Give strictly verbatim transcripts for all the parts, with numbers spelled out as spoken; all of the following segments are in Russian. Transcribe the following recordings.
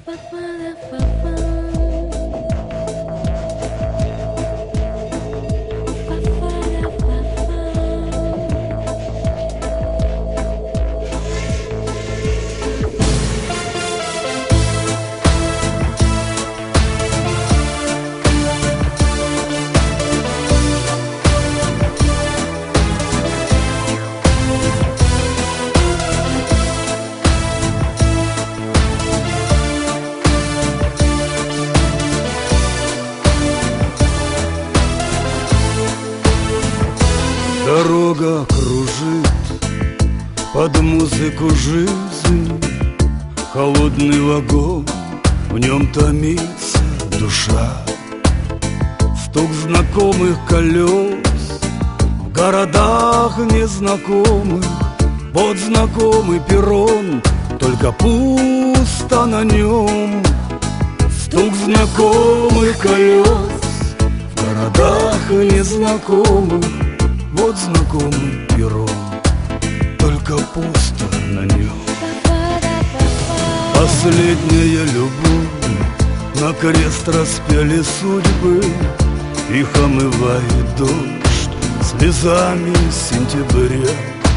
Дорога кружит под музыку жизни, холодный вагон, в нем томится душа. Стук знакомых колес в городах незнакомых, вот знакомый перрон, только пусто на нем. Стук знакомых колес в городах незнакомых, вот знакомый перрон, только пусто на нем. Последняя любовь, на крест распяли судьбы, их омывает дождь слезами сентября.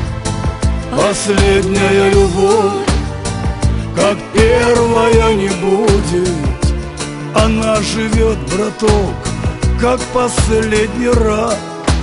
Последняя любовь, как первая не будет, она живет, браток, как последний раз.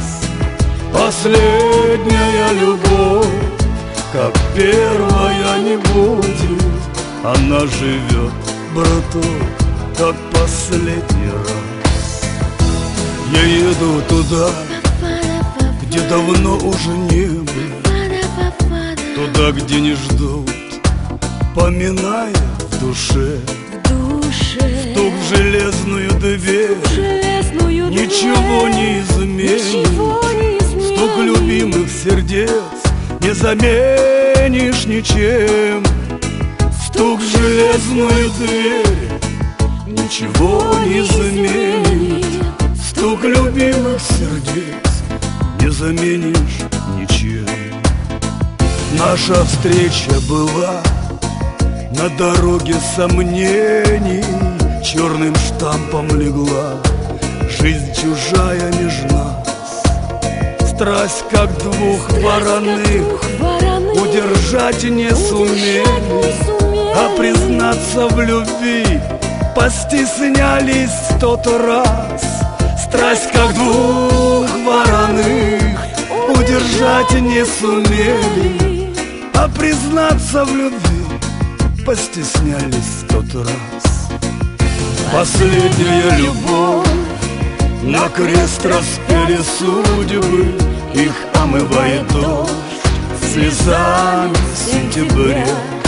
Последняя любовь, как первая не будет, она живет, браток, как последний раз. Я еду туда, где давно уже не был, туда, где не ждут, поминая в душе, в стук в железную дверь, железную ничего дверь, не изменит. ничего не изменит. Стук любимых сердец не заменишь ничем. Стук в железную дверь ничего не заменит. Стук любимых сердец не заменишь ничем. Наша встреча была на дороге сомнений, черным штампом легла жизнь чужая меж нас. Страсть, как двух вороных, удержать не сумели, а признаться в любви постеснялись в тот раз. Страсть, как двух вороных, удержать не сумели, а признаться в любви постеснялись в тот раз. Последняя любовь, на крест распяли судьбы, их омывает дождь слезами сентября.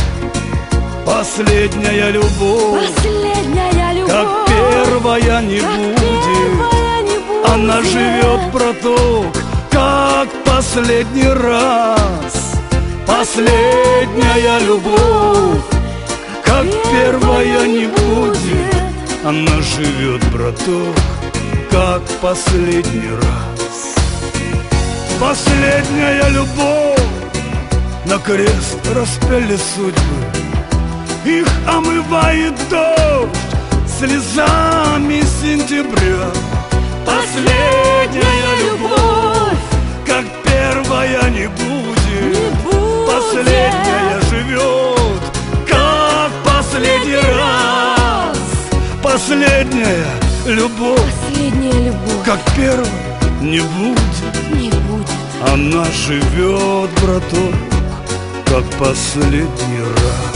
Последняя любовь, Последняя любовь, как первая не как будет, первая не будет. она живет, браток, как последний раз. Последняя любовь, как первая не будет, она живет, браток, как последний раз. Последняя любовь, на крест распяли судьбы, их омывает дождь слезами сентября. Последняя любовь, как первая не будет, Не будет. последняя живет, как последний раз. Последняя любовь, Последняя любовь, как первая не будет, не будет. она живет, браток, как последний раз.